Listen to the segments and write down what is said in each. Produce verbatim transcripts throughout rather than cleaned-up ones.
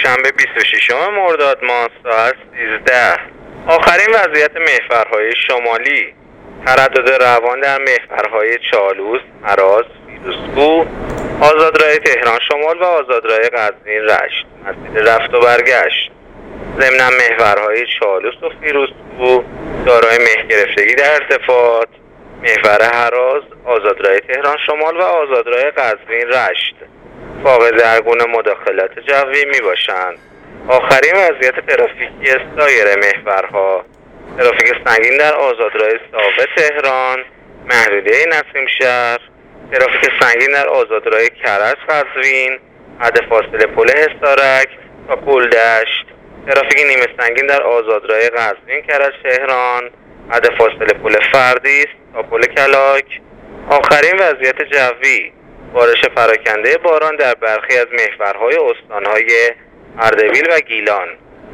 دوشنبه بیست و ششم مرداد ماه ساعت سیزده. آخرین وضعیت محورهای شمالی: تردد روان در محورهای چالوس، هراز، فیروزکوه، آزادراه تهران شمال و آزادراه قزوین رشت، مسیر رفت و برگشت. ضمن محورهای چالوس و فیروزکوه دارای مه گرفتگی در ارتفاعات، محور هراز، آزادراه تهران شمال و آزادراه قزوین رشت فاقد هر گونه مداخلات جوی می باشند. آخرین وضعیت ترافیکی سایر محورها: ترافیک سنگین در آزادراه ساوه تهران، محدوده نسیم شهر، ترافیک سنگین در آزادراه کرج قزوین، حد فاصله پل حصارک تا پل دشت، ترافیک نیمه سنگین در آزادراه قزوین کرج تهران، حد فاصله پل فردیس تا پل کلاک. آخرین وضعیت جوی: بارش پراکنده باران در برخی از محورهای استانهای اردبیل و گیلان.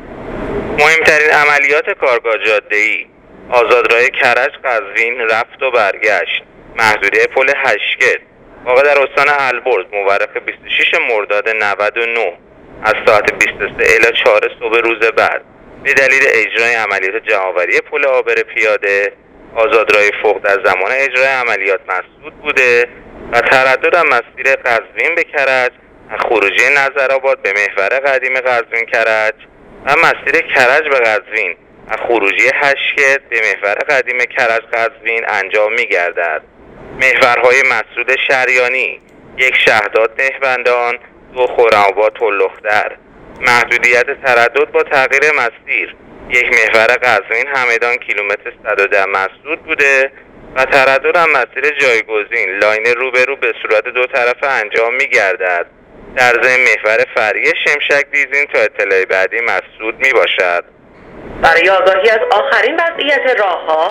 مهمترین عملیات کارگاه جاده‌ای: آزادراه کرج قزوین رفت و برگشت، محدوده پل هشکت واقع در استان البرز مورخ بیست و شش مرداد نود و نه از ساعت بیست و سه الی چهار صبح روز بعد به دلیل اجرای عملیات جمع‌آوری پل عابر پیاده. آزادراه فوق در زمان اجرای عملیات مسدود بوده و تردد از مسیر قزوین به کرج از خروجی نظرآباد به محور قدیم قزوین کرج و مسیر کرج به قزوین از خروجی هشکت به محور قدیم کرج قزوین انجام می گردد. محورهای مسدود شریانی: یک شهداد نهبندان، دو خرم‌آباد تلختر. محدودیت تردد با تغییر مسیر: یک محور قزوین همدان کیلومتر صد و ده مسدود بوده و تردد از مسیر جایگزین لاین روبرو به صورت دو طرفه انجام می گردد. در ضمن محور فرعی شمشک دیزین تا اطلاع بعدی مسدود می باشد. برای آگاهی از آخرین وضعیت راه‌ها